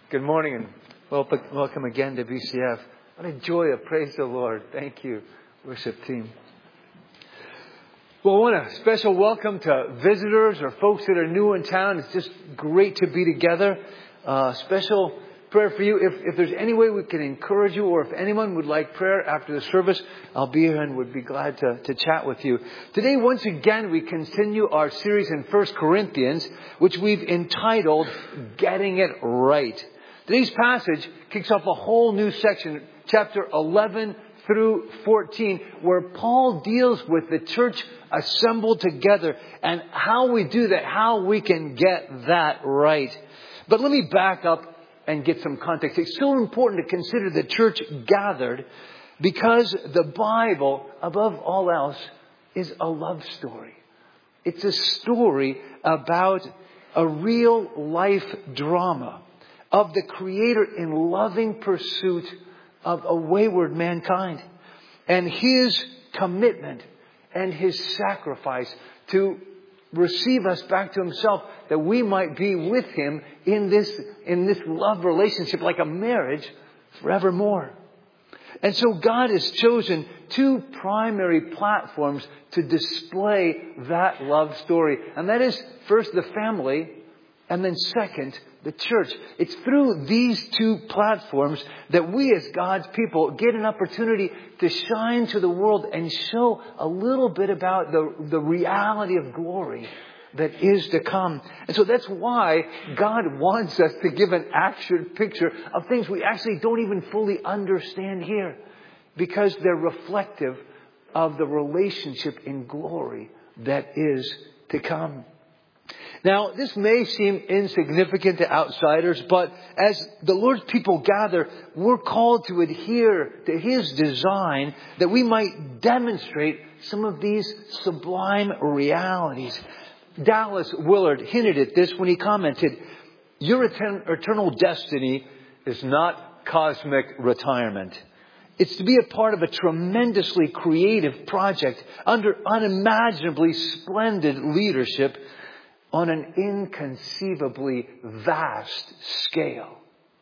Good morning and welcome again to BCF. What a joy of praise the Lord. Thank you, worship team. Well, I want a special welcome to visitors or folks that are new in town. It's just great to be together. Special prayer for you. If there's any way we can encourage you, or if anyone would like prayer after the service, I'll be here and would be glad to chat with you. Today, once again, we continue our series in 1 Corinthians, which we've entitled Getting It Right. Today's passage kicks off a whole new section, chapter 11 through 14, where Paul deals with the church assembled together and how we do that, how we can get that right. But let me back up and get some context. It's so important to consider the church gathered because the Bible, above all else, is a love story. It's a story about a real life drama of the Creator in loving pursuit of a wayward mankind, and His commitment and His sacrifice to receive us back to Himself, that we might be with Him in this love relationship, like a marriage, forevermore. And so God has chosen two primary platforms to display that love story, and that is first the family, and then second, the church. It's through these two platforms that we as God's people get an opportunity to shine to the world and show a little bit about the reality of glory that is to come. And so that's why God wants us to give an accurate picture of things we actually don't even fully understand here, because they're reflective of the relationship in glory that is to come. Now, this may seem insignificant to outsiders, but as the Lord's people gather, we're called to adhere to His design that we might demonstrate some of these sublime realities. Dallas Willard hinted at this when he commented, "Your eternal destiny is not cosmic retirement. It's to be a part of a tremendously creative project under unimaginably splendid leadership on an inconceivably vast scale."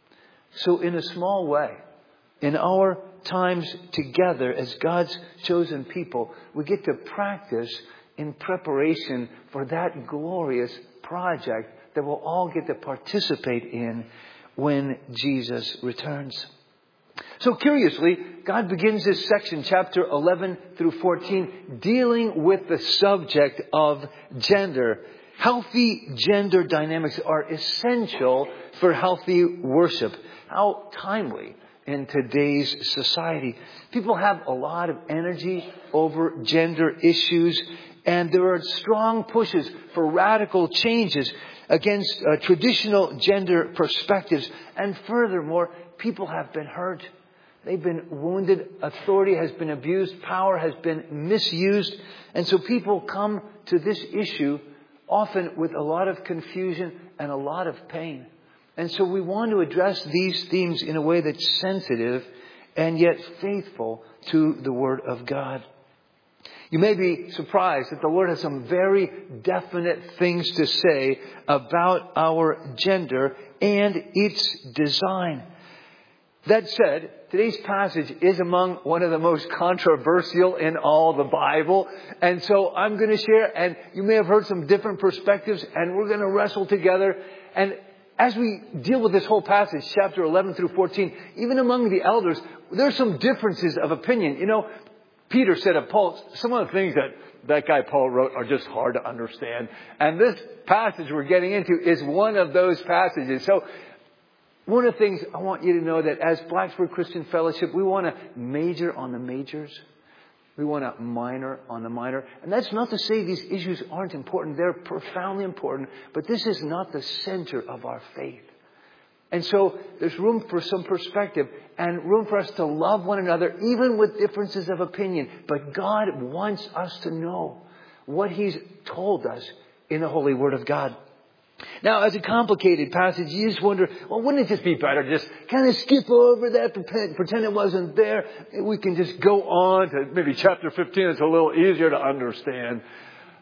So in a small way, in our times together as God's chosen people, we get to practice in preparation for that glorious project that we'll all get to participate in when Jesus returns. So curiously, God begins this section, chapter 11 through 14, dealing with the subject of gender. Healthy gender dynamics are essential for healthy worship. How timely in today's society. People have a lot of energy over gender issues, and there are strong pushes for radical changes against traditional gender perspectives. And furthermore, people have been hurt. They've been wounded. Authority has been abused. Power has been misused. And so people come to this issue often with a lot of confusion and a lot of pain. And so we want to address these themes in a way that's sensitive and yet faithful to the Word of God. You may be surprised that the Lord has some very definite things to say about our gender and its design. That said, today's passage is among one of the most controversial in all the Bible. And so I'm going to share, and you may have heard some different perspectives, and we're going to wrestle together. And as we deal with this whole passage, chapter 11 through 14, even among the elders, there's some differences of opinion. You know, Peter said of Paul, some of the things that guy Paul wrote are just hard to understand. And this passage we're getting into is one of those passages. So one of the things I want you to know, that as Blacksburg Christian Fellowship, we want to major on the majors. We want to minor on the minor. And that's not to say these issues aren't important. They're profoundly important. But this is not the center of our faith. And so there's room for some perspective and room for us to love one another, even with differences of opinion. But God wants us to know what He's told us in the Holy Word of God. Now, as a complicated passage, you just wonder, well, wouldn't it just be better to just kind of skip over that, pretend it wasn't there? We can just go on to maybe chapter 15. It's a little easier to understand.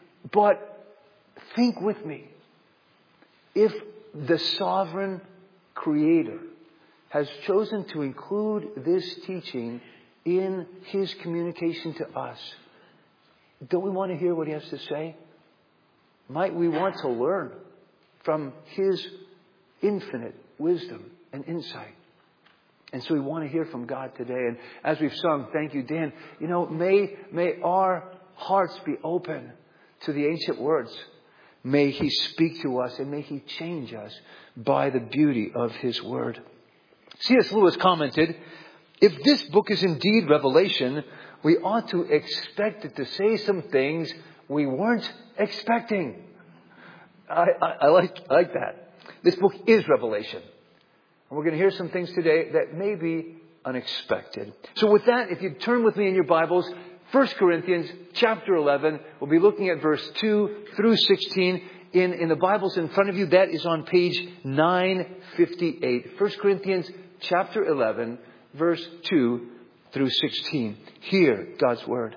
But think with me. If the sovereign Creator, has chosen to include this teaching in His communication to us. Don't we want to hear what He has to say? Might we want to learn from His infinite wisdom and insight? And so we want to hear from God today. And as we've sung, thank you, Dan, may our hearts be open to the ancient words. May He speak to us and may He change us by the beauty of His Word. C.S. Lewis commented, if this book is indeed Revelation, we ought to expect it to say some things we weren't expecting. I like that. This book is Revelation. And we're going to hear some things today that may be unexpected. So with that, if you turn with me in your Bibles, 1 Corinthians chapter 11, we'll be looking at verse 2 through 16 in the Bibles in front of you. That is on page 958. 1 Corinthians chapter 11, verse 2 through 16. Hear God's word.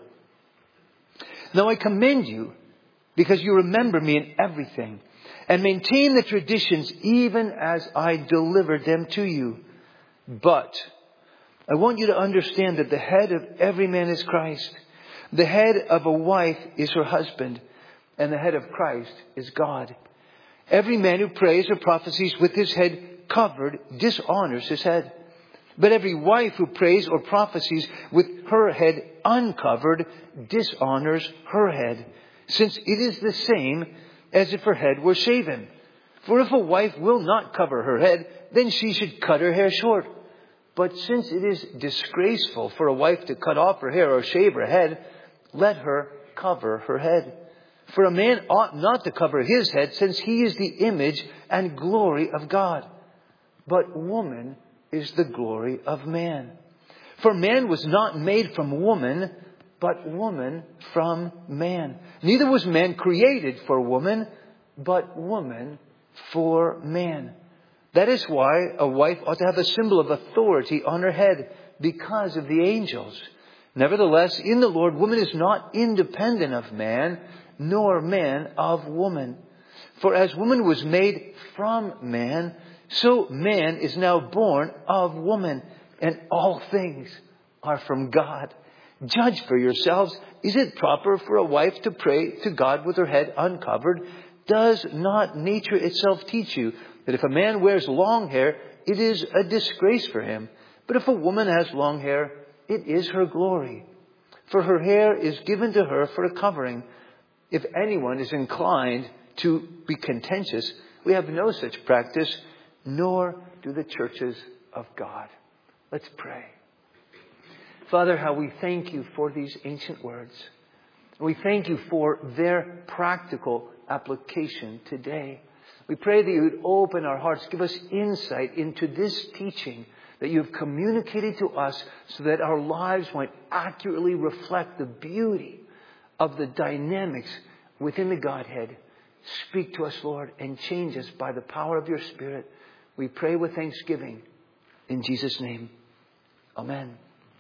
Now I commend you because you remember me in everything and maintain the traditions even as I delivered them to you. But I want you to understand that the head of every man is Christ. The head of a wife is her husband, and the head of Christ is God. Every man who prays or prophesies with his head covered dishonors his head. But every wife who prays or prophesies with her head uncovered dishonors her head, since it is the same as if her head were shaven. For if a wife will not cover her head, then she should cut her hair short. But since it is disgraceful for a wife to cut off her hair or shave her head, let her cover her head. For a man ought not to cover his head, since he is the image and glory of God. But woman is the glory of man. For man was not made from woman, but woman from man. Neither was man created for woman, but woman for man. That is why a wife ought to have a symbol of authority on her head, because of the angels. Nevertheless, in the Lord, woman is not independent of man, nor man of woman. For as woman was made from man, so man is now born of woman, and all things are from God. Judge for yourselves. Is it proper for a wife to pray to God with her head uncovered? Does not nature itself teach you that if a man wears long hair, it is a disgrace for him? But if a woman has long hair, it is her glory. For her hair is given to her for a covering. If anyone is inclined to be contentious, we have no such practice, nor do the churches of God. Let's pray. Father, how we thank you for these ancient words. We thank you for their practical application today. We pray that you would open our hearts, give us insight into this teaching that you have communicated to us so that our lives might accurately reflect the beauty of the dynamics within the Godhead. Speak to us, Lord, and change us by the power of your Spirit. We pray with thanksgiving in Jesus' name. Amen.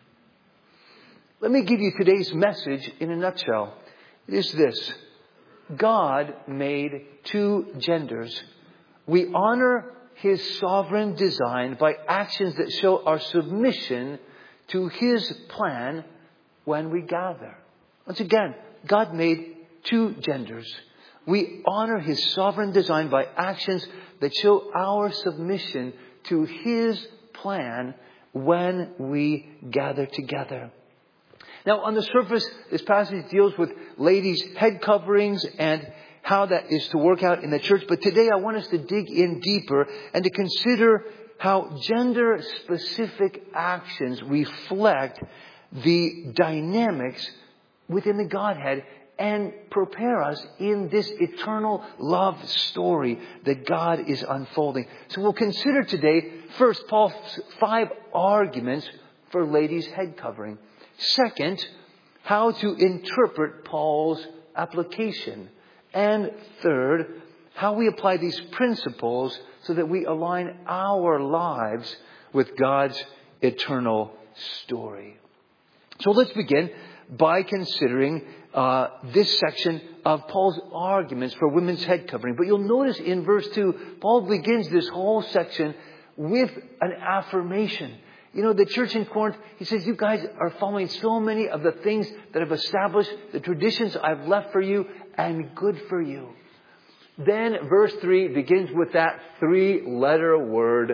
Let me give you today's message in a nutshell. It is this. God made two genders. We honor His sovereign design by actions that show our submission to His plan when we gather. Once again, God made two genders. We honor His sovereign design by actions that show our submission to His plan when we gather together. Now, on the surface, this passage deals with ladies' head coverings and how that is to work out in the church. But today I want us to dig in deeper and to consider how gender-specific actions reflect the dynamics within the Godhead and prepare us in this eternal love story that God is unfolding. So we'll consider today, first, Paul's 5 arguments for ladies' head covering. Second, how to interpret Paul's application. And third, how we apply these principles so that we align our lives with God's eternal story. So let's begin by considering this section of Paul's arguments for women's head covering. But you'll notice in verse 2, Paul begins this whole section with an affirmation. You know, the church in Corinth, he says, you guys are following so many of the things that I've established, the traditions I've left for you, and good for you. Then verse 3 begins with that 3-letter word,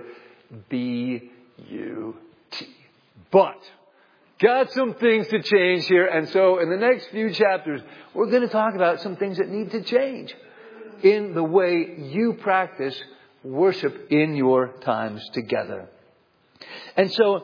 B-U-T. But got some things to change here. And so in the next few chapters, we're going to talk about some things that need to change in the way you practice worship in your times together. And so,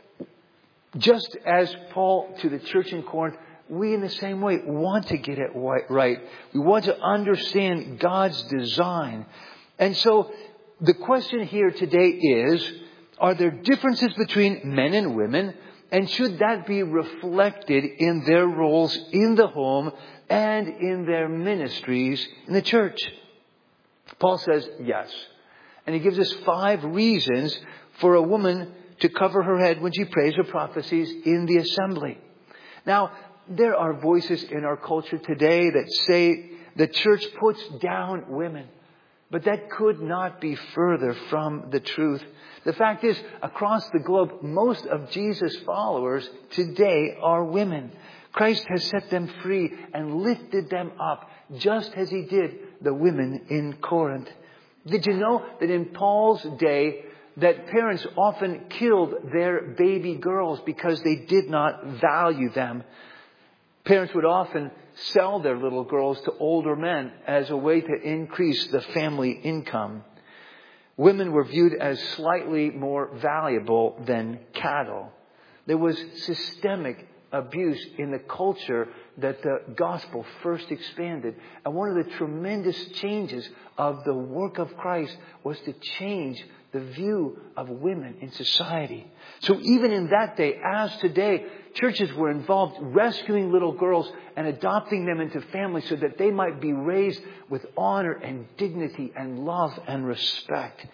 just as Paul to the church in Corinth, we in the same way want to get it right. We want to understand God's design. And so, the question here today is, are there differences between men and women? And should that be reflected in their roles in the home and in their ministries in the church? Paul says yes. And he gives us 5 reasons for a woman to cover her head when she prays or prophesies in the assembly. Now, there are voices in our culture today that say the church puts down women. But that could not be further from the truth. The fact is, across the globe, most of Jesus' followers today are women. Christ has set them free and lifted them up, just as he did the women in Corinth. Did you know that in Paul's day, that parents often killed their baby girls because they did not value them? Parents would often sell their little girls to older men as a way to increase the family income. Women were viewed as slightly more valuable than cattle. There was systemic abuse in the culture that the gospel first expanded. And one of the tremendous changes of the work of Christ was to change the view of women in society. So even in that day, as today, churches were involved rescuing little girls and adopting them into families so that they might be raised with honor and dignity and love and respect.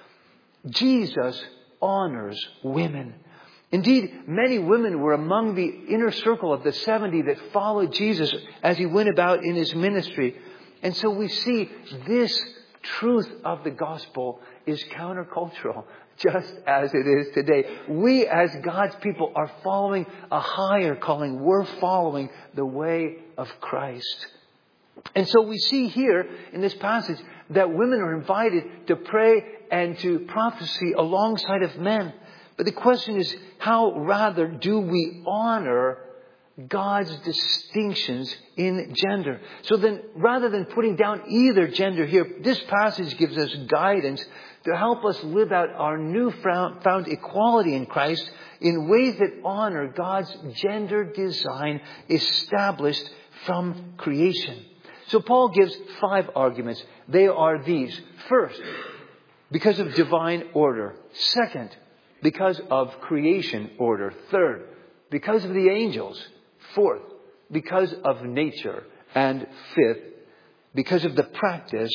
Jesus honors women. Indeed, many women were among the inner circle of the 70 that followed Jesus as he went about in his ministry. And so we see this truth of the gospel is countercultural, just as it is today. We as God's people are following a higher calling. We're following the way of Christ. And so we see here in this passage that women are invited to pray and to prophesy alongside of men. But the question is, how rather do we honor God's distinctions in gender? So then, rather than putting down either gender here, this passage gives us guidance to help us live out our newfound equality in Christ in ways that honor God's gender design established from creation. So Paul gives 5 arguments. They are these. First, because of divine order. Second, because of creation order. Third, because of the angels. Fourth, because of nature. And fifth, because of the practice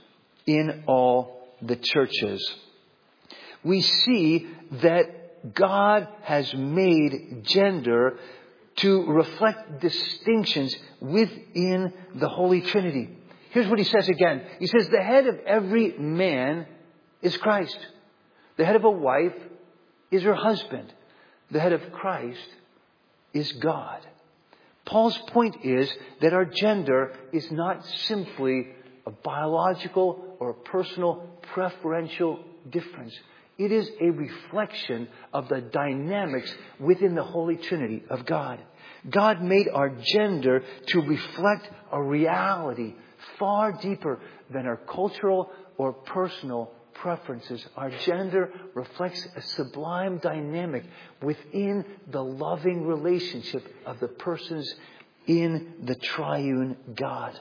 in all the churches. We see that God has made gender to reflect distinctions within the Holy Trinity. Here's what he says again. He says, the head of every man is Christ. The head of a wife is her husband. The head of Christ is God. Paul's point is that our gender is not simply a biological or a personal preferential difference. It is a reflection of the dynamics within the Holy Trinity of God. God made our gender to reflect a reality far deeper than our cultural or personal preferences. Our gender reflects a sublime dynamic within the loving relationship of the persons in the triune God.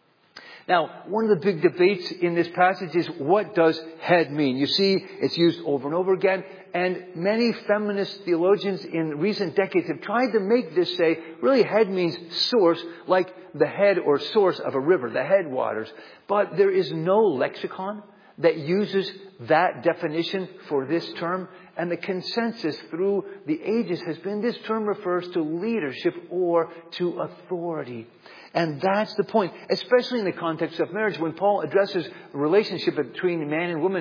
Now, one of the big debates in this passage is, what does head mean? You see, it's used over and over again. And many feminist theologians in recent decades have tried to make this say, really head means source, like the head or source of a river, the headwaters. But there is no lexicon that uses that definition for this term. And the consensus through the ages has been this term refers to leadership or to authority. And that's the point, especially in the context of marriage. When Paul addresses the relationship between man and woman,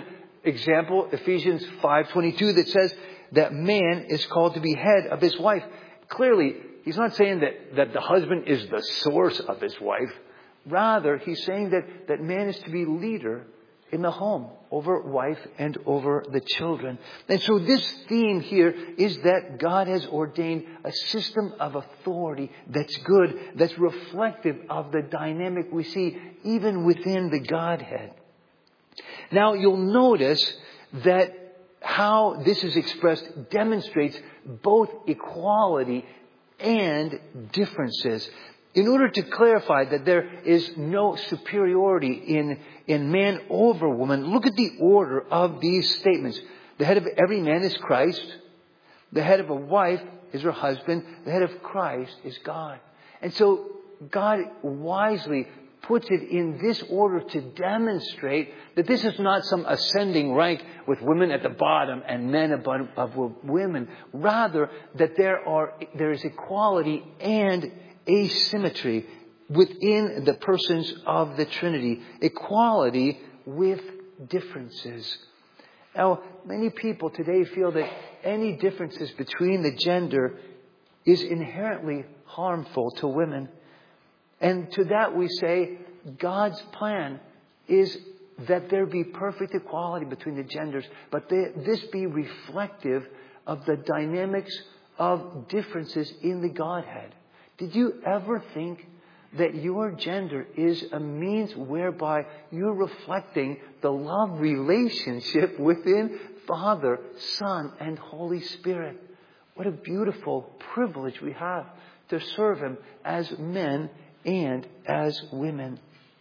example, Ephesians 5:22, that says that man is called to be head of his wife. Clearly, he's not saying that the husband is the source of his wife. Rather, he's saying that man is to be leader in the home, over wife and over the children. And so this theme here is that God has ordained a system of authority that's good, that's reflective of the dynamic we see even within the Godhead. Now, you'll notice that how this is expressed demonstrates both equality and differences. In order to clarify that there is no superiority in man over woman, look at the order of these statements. The head of every man is Christ. The head of a wife is her husband. The head of Christ is God. And so God wisely puts it in this order to demonstrate that this is not some ascending rank with women at the bottom and men above women. Rather, that there is equality and asymmetry within the persons of the Trinity. Equality with differences. Now, many people today feel that any differences between the gender is inherently harmful to women. And to that we say, God's plan is that there be perfect equality between the genders, but this be reflective of the dynamics of differences in the Godhead. Did you ever think that your gender is a means whereby you're reflecting the love relationship within Father, Son, and Holy Spirit? What a beautiful privilege we have to serve Him as men and as women.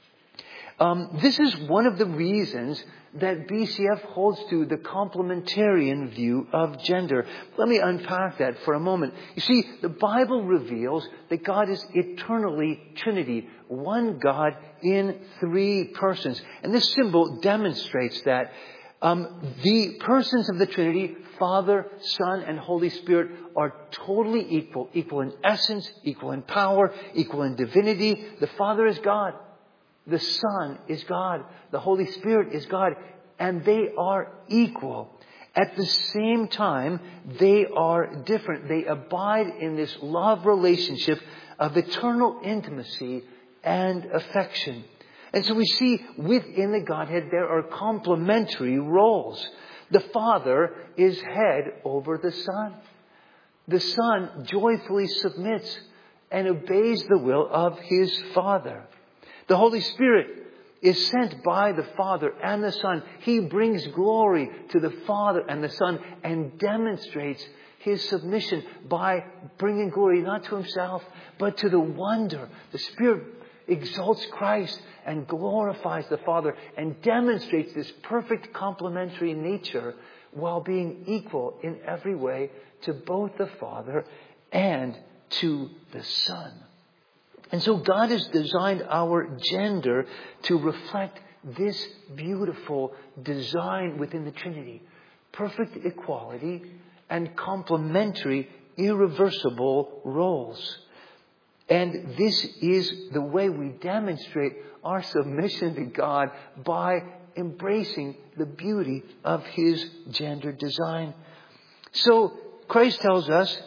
This is one of the reasons that BCF holds to the complementarian view of gender. Let me unpack that for a moment. You see, the Bible reveals that God is eternally Trinity, one God in three persons. And this symbol demonstrates that the persons of the Trinity, Father, Son, and Holy Spirit, are totally equal. Equal in essence, equal in power, equal in divinity. The Father is God. The Son is God. The Holy Spirit is God. And they are equal. At the same time, they are different. They abide in this love relationship of eternal intimacy and affection. And so we see within the Godhead there are complementary roles. The Father is head over the Son. The Son joyfully submits and obeys the will of His Father. The Holy Spirit is sent by the Father and the Son. He brings glory to the Father and the Son and demonstrates His submission by bringing glory not to Himself, but to the wonder. The Spirit exalts Christ and glorifies the Father and demonstrates this perfect complementary nature while being equal in every way to both the Father and to the Son. And so God has designed our gender to reflect this beautiful design within the Trinity. Perfect equality and complementary, irreversible roles. And this is the way we demonstrate our submission to God by embracing the beauty of His gender design. So Christ tells us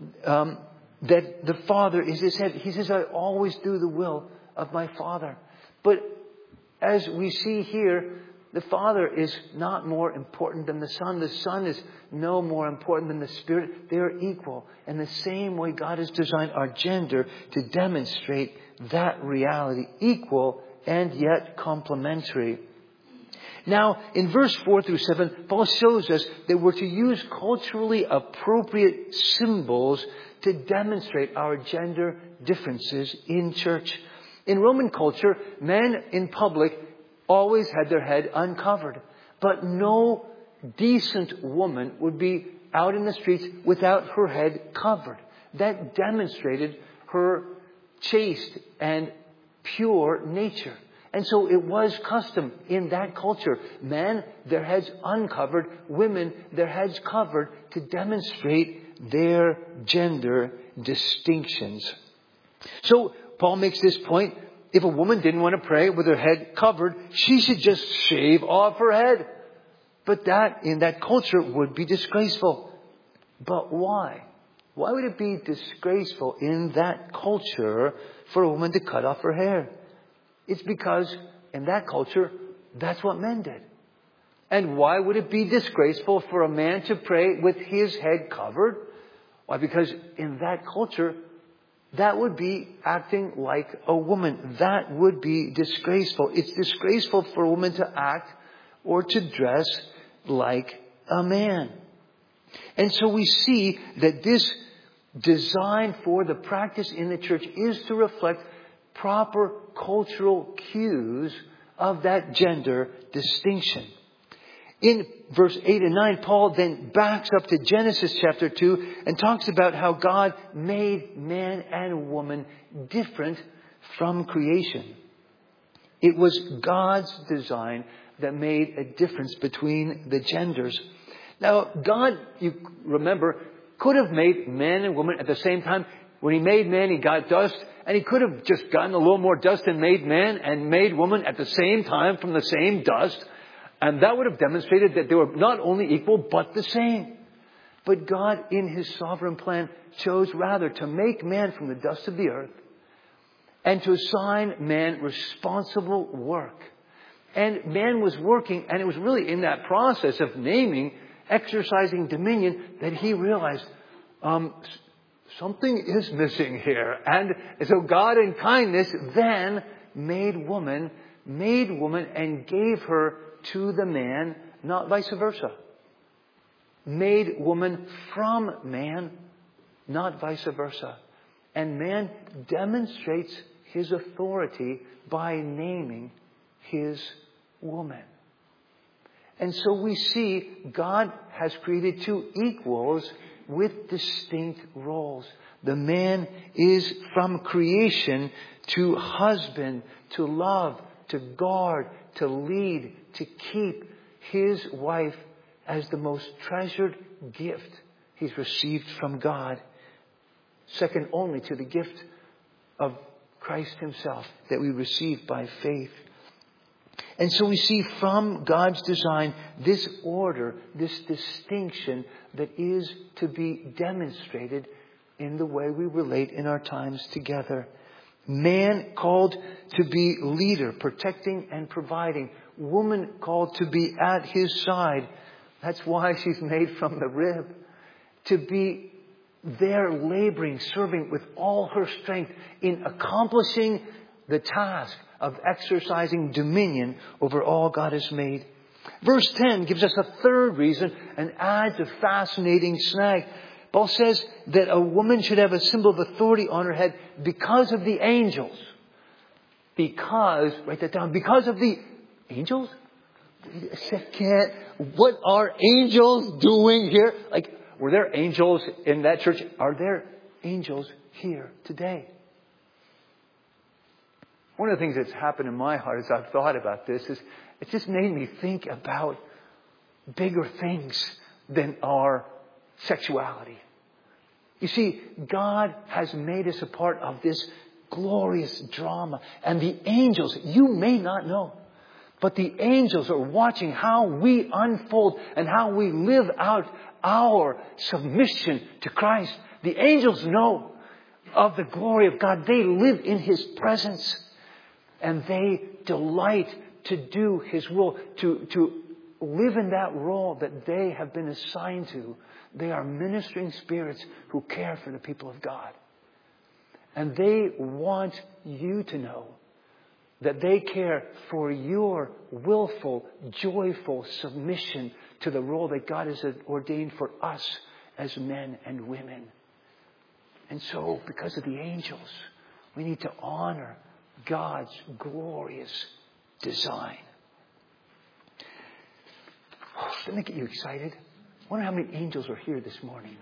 that the Father is His head. He says, I always do the will of my Father. But as we see here, the Father is not more important than the Son. The Son is no more important than the Spirit. They are equal. In the same way, God has designed our gender to demonstrate that reality. Equal and yet complementary. Now, in verse 4 through 7, Paul shows us that we're to use culturally appropriate symbols to demonstrate our gender differences in church. In Roman culture, men in public always had their head uncovered. But no decent woman would be out in the streets without her head covered. That demonstrated her chaste and pure nature. And so it was custom in that culture. Men, their heads uncovered. Women, their heads covered to demonstrate their gender distinctions. So Paul makes this point. If a woman didn't want to pray with her head covered, she should just shave off her head. But that, in that culture, would be disgraceful. But why? Why would it be disgraceful in that culture for a woman to cut off her hair? It's because in that culture, that's what men did. And why would it be disgraceful for a man to pray with his head covered? Why? Because in that culture, that would be acting like a woman. That would be disgraceful. It's disgraceful for a woman to act or to dress like a man. And so we see that this design for the practice in the church is to reflect proper cultural cues of that gender distinction. In verse 8 and 9, Paul then backs up to Genesis chapter 2 and talks about how God made man and woman different from creation. It was God's design that made a difference between the genders. Now, God, you remember, could have made man and woman at the same time. When He made man, He got dust. And He could have just gotten a little more dust and made man and made woman at the same time from the same dust. And that would have demonstrated that they were not only equal, but the same. But God, in His sovereign plan, chose rather to make man from the dust of the earth and to assign man responsible work. And man was working, and it was really in that process of naming, exercising dominion, that he realized something is missing here. And so God in kindness then made woman and gave her to the man, not vice versa. Made woman from man, not vice versa. And man demonstrates his authority by naming his woman. And so we see God has created two equals with distinct roles. The man is from creation to husband, to love, to guard, to lead, to keep his wife as the most treasured gift he's received from God. Second only to the gift of Christ Himself that we receive by faith. And so we see from God's design this order, this distinction that is to be demonstrated in the way we relate in our times together. Man called to be leader, protecting and providing. Woman called to be at his side. That's why she's made from the rib. To be there laboring, serving with all her strength in accomplishing the task of exercising dominion over all God has made. Verse 10 gives us a third reason and adds a fascinating snag. Paul says that a woman should have a symbol of authority on her head because of the angels. Write that down, because of the angels? Wait a second. What are angels doing here? Were there angels in that church? Are there angels here today? One of the things that's happened in my heart as I've thought about this is it just made me think about bigger things than our sexuality. You see, God has made us a part of this glorious drama. And the angels, you may not know, but the angels are watching how we unfold and how we live out our submission to Christ. The angels know of the glory of God. They live in His presence. And they delight to do His will, to live in that role that they have been assigned to. They are ministering spirits who care for the people of God. And they want you to know that they care for your willful, joyful submission to the role that God has ordained for us as men and women. And so, because of the angels, we need to honor God's glorious design. Doesn't that get you excited? I wonder how many angels are here this morning.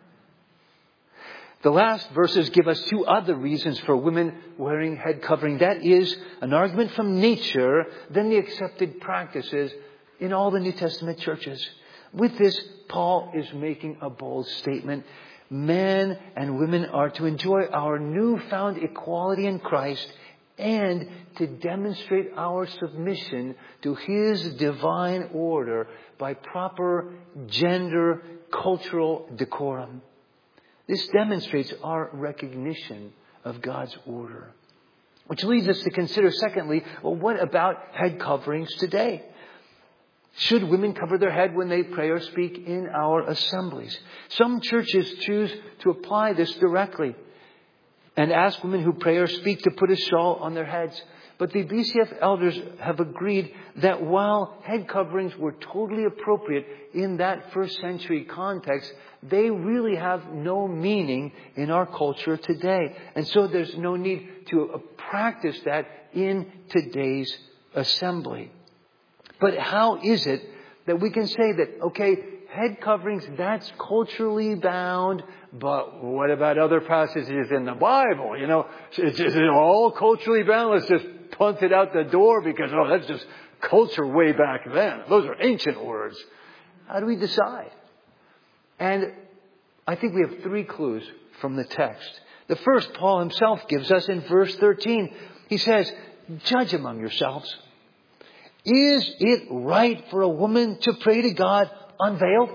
The last verses give us two other reasons for women wearing head covering. That is an argument from nature, then the accepted practices in all the New Testament churches. With this, Paul is making a bold statement. Men and women are to enjoy our newfound equality in Christ and to demonstrate our submission to His divine order by proper gender cultural decorum. This demonstrates our recognition of God's order. Which leads us to consider, secondly, well, what about head coverings today? Should women cover their head when they pray or speak in our assemblies? Some churches choose to apply this directly and ask women who pray or speak to put a shawl on their heads. But the BCF elders have agreed that while head coverings were totally appropriate in that first century context, they really have no meaning in our culture today. And so there's no need to practice that in today's assembly. But how is it that we can say that, okay, head coverings, that's culturally bound, but what about other passages in the Bible? You know, it's all culturally bound. Let's just punt it out the door because, that's just culture way back then. Those are ancient words. How do we decide? And I think we have 3 clues from the text. The first, Paul himself gives us in verse 13. He says, judge among yourselves. Is it right for a woman to pray to God unveiled?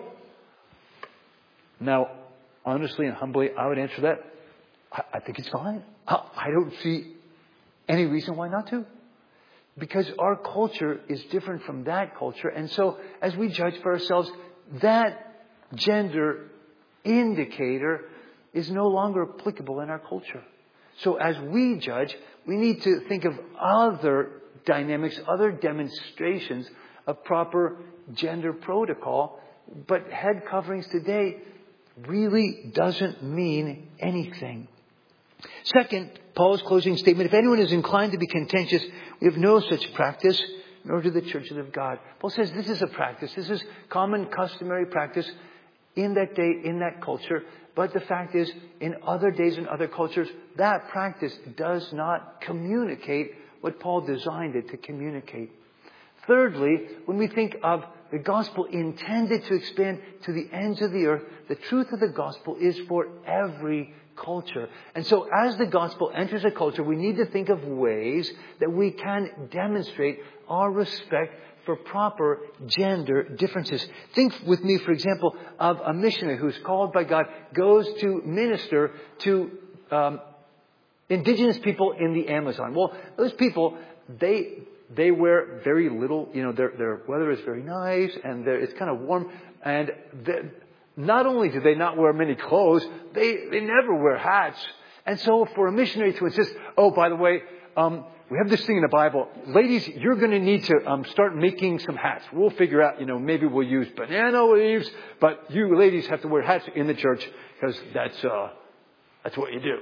Now, honestly and humbly, I would answer that. I think it's fine. I don't see any reason why not to. Because our culture is different from that culture. And so, as we judge for ourselves, that gender indicator is no longer applicable in our culture. So as we judge, we need to think of other dynamics, other demonstrations of proper gender protocol. But head coverings today really doesn't mean anything. Second, Paul's closing statement, if anyone is inclined to be contentious, we have no such practice, nor do the churches of God. Paul says this is a practice. This is common, customary practice in that day, in that culture. But the fact is, in other days and other cultures, that practice does not communicate what Paul designed it to communicate. Thirdly, when we think of the gospel intended to expand to the ends of the earth, the truth of the gospel is for every culture. And so as the gospel enters a culture, we need to think of ways that we can demonstrate our respect for proper gender differences. Think with me, for example, of a missionary who's called by God, goes to minister to indigenous people in the Amazon. Well, those people, they wear very little, their weather is very nice and it's kind of warm. And not only do they not wear many clothes, they never wear hats. And so for a missionary to insist, by the way, we have this thing in the Bible. Ladies, you're going to need to start making some hats. We'll figure out, maybe we'll use banana leaves, but you ladies have to wear hats in the church because that's what you do.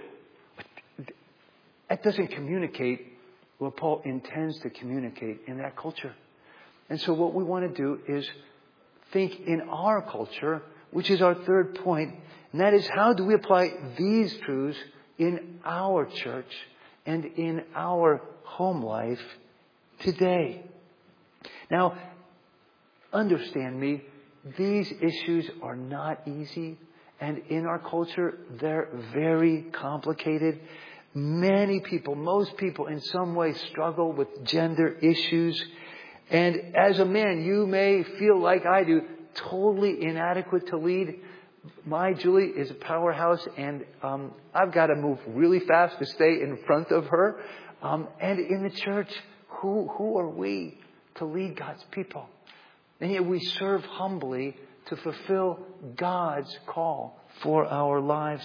That doesn't communicate what Paul intends to communicate in that culture. And so what we want to do is think in our culture, which is our third point, and that is how do we apply these truths in our church and in our home life today. Now, understand me, these issues are not easy, and in our culture, they're very complicated. Many people, most people in some way struggle with gender issues. And as a man, you may feel like I do, totally inadequate to lead. My Julie is a powerhouse, and I've got to move really fast to stay in front of her. And in the church, who are we to lead God's people? And yet we serve humbly to fulfill God's call for our lives.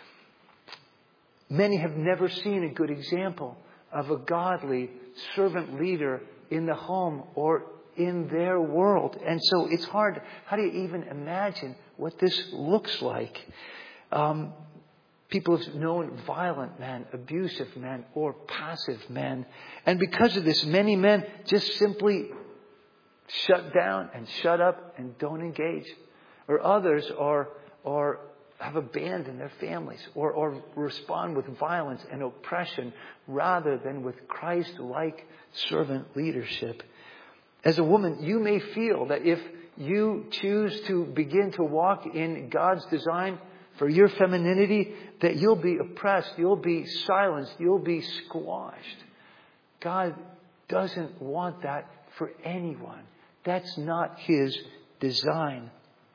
Many have never seen a good example of a godly servant leader in the home or in their world. And so it's hard. How do you even imagine what this looks like? People have known violent men, abusive men, or passive men. And because of this, many men just simply shut down and shut up and don't engage. Or others have abandoned their families or respond with violence and oppression rather than with Christ-like servant leadership. As a woman, you may feel that if you choose to begin to walk in God's design for your femininity, that you'll be oppressed, you'll be silenced, you'll be squashed. God doesn't want that for anyone. That's not His design.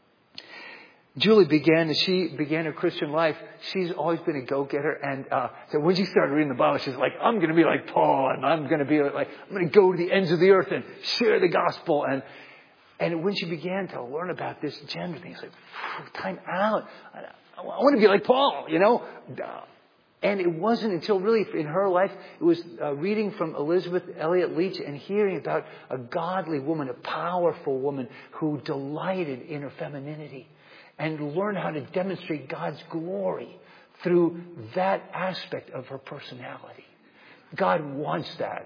Julie as she began her Christian life, she's always been a go-getter. And so when she started reading the Bible, she's like, I'm going to be like Paul, and I'm going to go to the ends of the earth and share the gospel. And when she began to learn about this gender thing, it's like, time out. I want to be like Paul, And it wasn't until really in her life, it was reading from Elizabeth Elliot Leach and hearing about a godly woman, a powerful woman who delighted in her femininity and learned how to demonstrate God's glory through that aspect of her personality. God wants that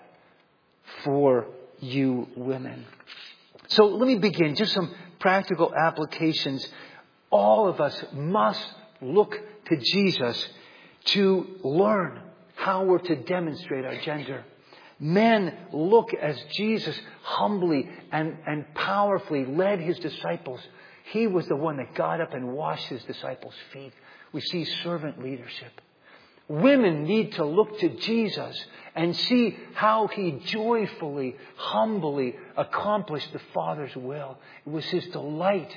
for you women. So let me begin. Just some practical applications. All of us must look to Jesus to learn how we're to demonstrate our gender. Men, look as Jesus humbly and powerfully led His disciples. He was the one that got up and washed His disciples' feet. We see servant leadership. Women need to look to Jesus and see how He joyfully, humbly accomplished the Father's will. It was His delight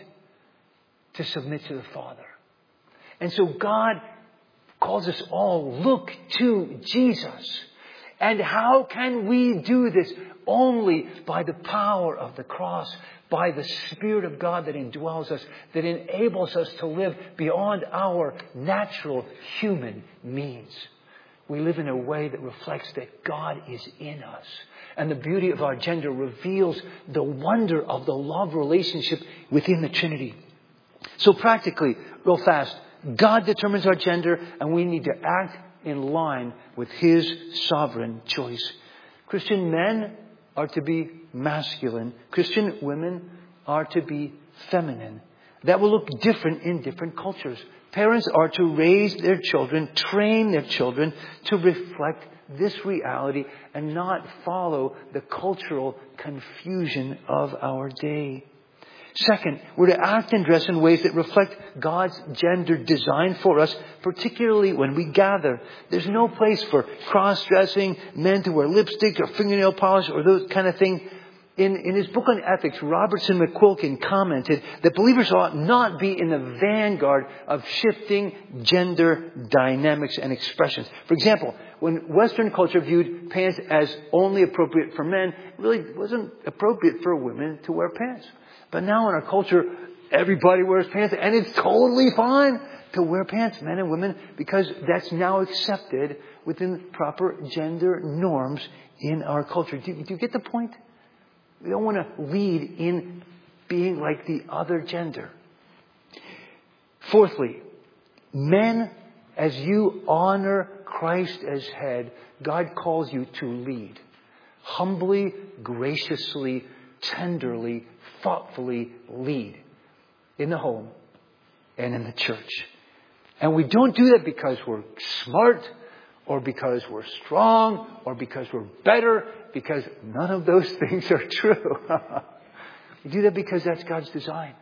to submit to the Father. And so God calls us all, look to Jesus. And how can we do this? Only by the power of the cross, by the Spirit of God that indwells us, that enables us to live beyond our natural human means. We live in a way that reflects that God is in us. And the beauty of our gender reveals the wonder of the love relationship within the Trinity. So practically, real fast, God determines our gender, and we need to act in line with His sovereign choice. Christian men are to be masculine. Christian women are to be feminine. That will look different in different cultures. Parents are to raise their children, train their children to reflect this reality and not follow the cultural confusion of our day. Second, we're to act and dress in ways that reflect God's gender design for us, particularly when we gather. There's no place for cross-dressing, men to wear lipstick or fingernail polish or those kind of thing. In his book on ethics, Robertson McQuilkin commented that believers ought not be in the vanguard of shifting gender dynamics and expressions. For example, when Western culture viewed pants as only appropriate for men, it really wasn't appropriate for women to wear pants. But now in our culture, everybody wears pants, and it's totally fine to wear pants, men and women, because that's now accepted within proper gender norms in our culture. Do you get the point? We don't want to lead in being like the other gender. Fourthly, men, as you honor Christ as head, God calls you to lead. Humbly, graciously, tenderly, thoughtfully lead in the home and in the church. And we don't do that because we're smart or because we're strong or because we're better, because none of those things are true. We do that because that's God's design.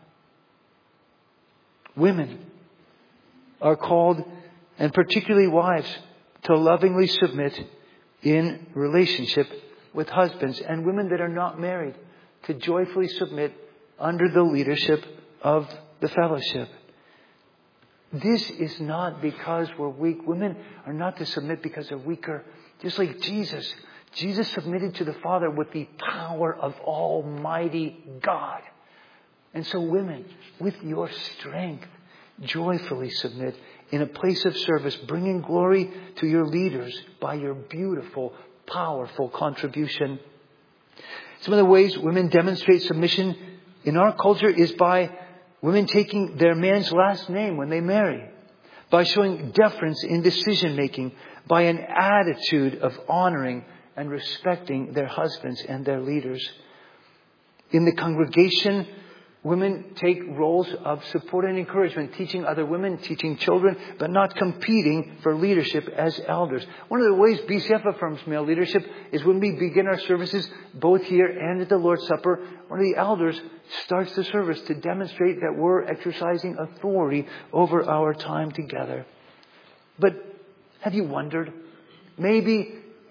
Women are called, and particularly wives, to lovingly submit in relationship with husbands, and women that are not married to joyfully submit under the leadership of the fellowship. This is not because we're weak. Women are not to submit because they're weaker. Just like Jesus. Jesus submitted to the Father with the power of Almighty God. And so women, with your strength, joyfully submit in a place of service, bringing glory to your leaders by your beautiful, powerful contribution. Some of the ways women demonstrate submission in our culture is by women taking their man's last name when they marry, by showing deference in decision making, by an attitude of honoring and respecting their husbands and their leaders. In the congregation, women take roles of support and encouragement, teaching other women, teaching children, but not competing for leadership as elders. One of the ways BCF affirms male leadership is when we begin our services, both here and at the Lord's Supper, one of the elders starts the service to demonstrate that we're exercising authority over our time together. But have you wondered? Maybe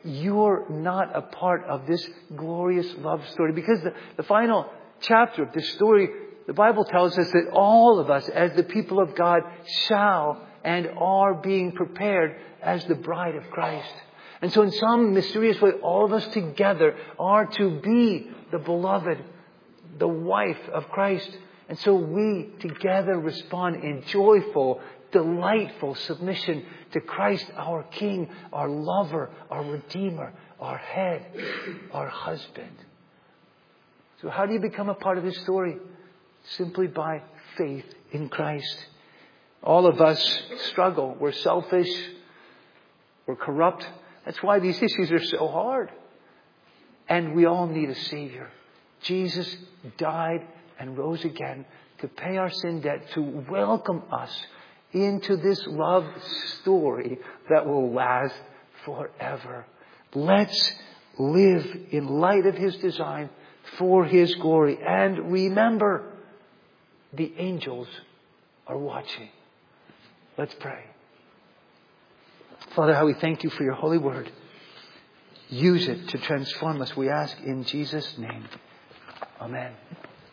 you're not a part of this glorious love story. Because the final chapter of this story, the Bible tells us that all of us, as the people of God, shall and are being prepared as the bride of Christ. And so in some mysterious way, all of us together are to be the beloved, the wife of Christ. And so we together respond in joyful, delightful submission to Christ, our King, our lover, our Redeemer, our head, our husband. So how do you become a part of this story? Simply by faith in Christ. All of us struggle. We're selfish. We're corrupt. That's why these issues are so hard. And we all need a Savior. Jesus died and rose again to pay our sin debt, to welcome us into this love story that will last forever. Let's live in light of His design for His glory. And remember, the angels are watching. Let's pray. Father, how we thank You for Your holy word. Use it to transform us, we ask in Jesus' name. Amen.